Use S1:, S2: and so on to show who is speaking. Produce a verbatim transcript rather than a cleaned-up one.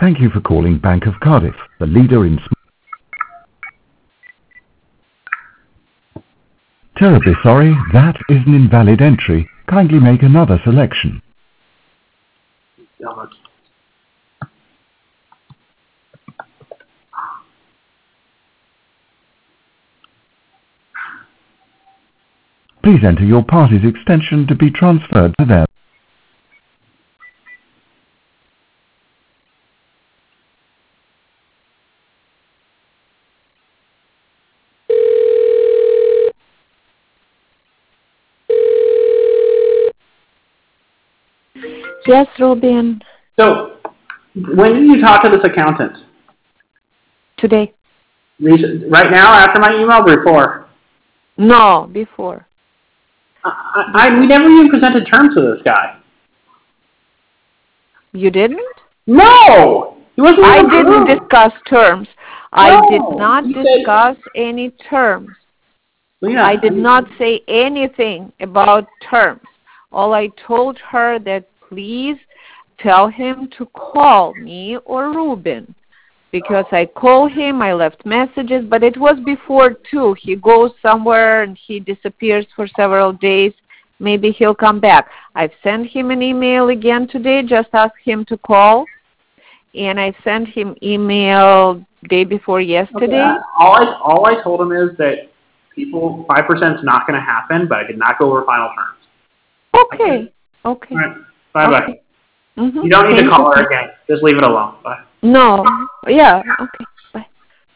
S1: Thank you for calling Bank of Cardiff, the leader in... Terribly sorry, that is an invalid entry. Kindly make another selection. Please enter your party's extension to be transferred to them.
S2: Yes, Ruben.
S3: So, when did you talk to this accountant?
S2: Today.
S3: Recent, right now, after my email, or before?
S2: No, before.
S3: I, I, we never even presented terms to this guy.
S2: You didn't?
S3: No! He wasn't
S2: I
S3: even
S2: didn't
S3: approved.
S2: discuss terms.
S3: No,
S2: I did not
S3: he
S2: discuss
S3: said,
S2: any terms.
S3: Lena,
S2: I did
S3: I mean,
S2: not say anything about terms. All I told her that please tell him to call me or Ruben. Because I call him, I left messages, but it was before too. He goes somewhere and he disappears for several days. Maybe he'll come back. I've sent him an email again today, just ask him to call. And I sent him email day before yesterday.
S3: Okay. All I all I told him is that people five percent is not going to happen, but I did not go over final terms.
S2: Okay. Okay.
S3: All right. Bye bye.
S2: Okay. Mm-hmm.
S3: You don't need
S2: Thank
S3: to call
S2: you.
S3: her again. Just leave it alone. Bye.
S2: No. Yeah. Okay.